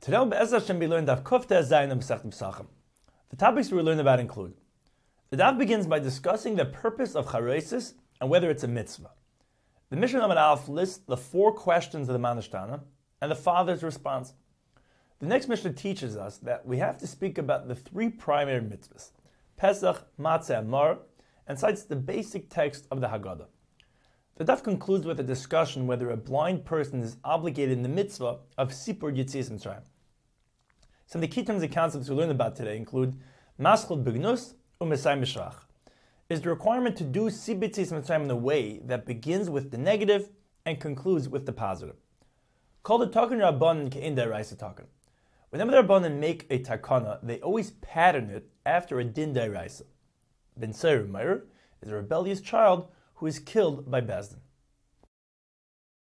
Today, Be'ez Hashem, we learned Daf Kufta Zayin and Masechet Pesachim. The topics we learn about include: the Daf begins by discussing the purpose of Charosis and whether it's a mitzvah. The Mishnah Amud Aleph lists the 4 questions of the Manashtana and the father's response. The next Mishnah teaches us that we have to speak about the 3 primary mitzvahs: Pesach, Matzah, and Mar, and cites the basic text of the Haggadah. The Daf concludes with a discussion whether a blind person is obligated in the mitzvah of Sipur Yetzias Mitzrayim. Some of the key terms and concepts we learned about today include Maschil Bignus Umesai Mishrach. Is the requirement to do Sipur Yetzias Mitzrayim in a way that begins with the negative and concludes with the positive. Called the Takan Rabbanan Ke'in D'Oraisa Takan. Whenever the Rabbanan make a takana, they always pattern it after a din d'oraisa. Ben Seir Meir is a rebellious child who is killed by Bezdin.